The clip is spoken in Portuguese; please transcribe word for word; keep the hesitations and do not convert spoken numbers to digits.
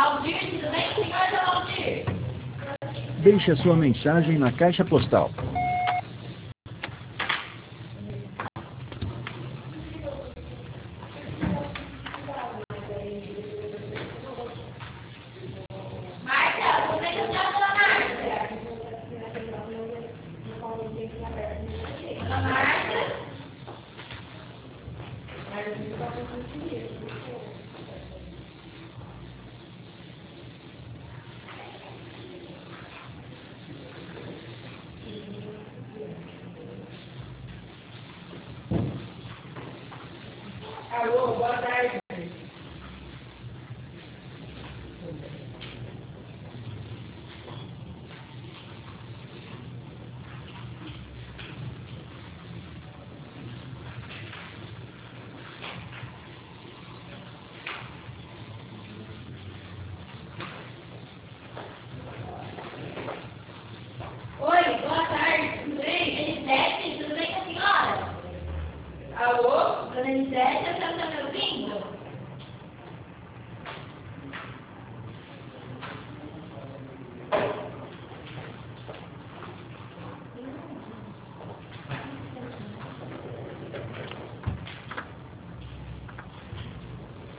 Valdir, tudo bem, senhor Valdir? Deixe a sua mensagem na caixa postal. Márcia, você que está falando, Márcia? Dona Márcia? Alô, boa tarde. Oi, boa tarde, tudo bem? Elisete, tudo bem com a senhora? Alô, dona Elisete, a senhora está me ouvindo?